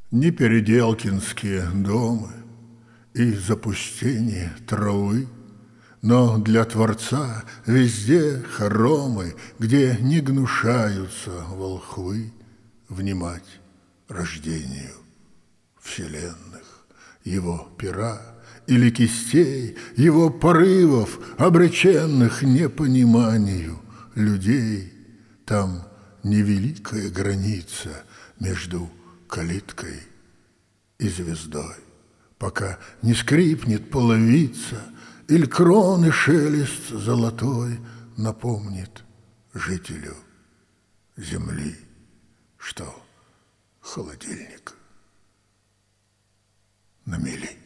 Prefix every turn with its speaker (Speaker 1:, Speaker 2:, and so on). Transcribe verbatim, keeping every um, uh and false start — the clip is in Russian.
Speaker 1: Ни переделкинские дома и запустение травы, но для Творца везде хоромы, где не гнушаются волхвы внимать рождению вселенных, его пера или кистей, его порывов, обреченных непониманию людей. Там невеликая граница между калиткой и звездой, пока не скрипнет половица, или кроны шелест золотой напомнит жителю земли, что холодильник на мели.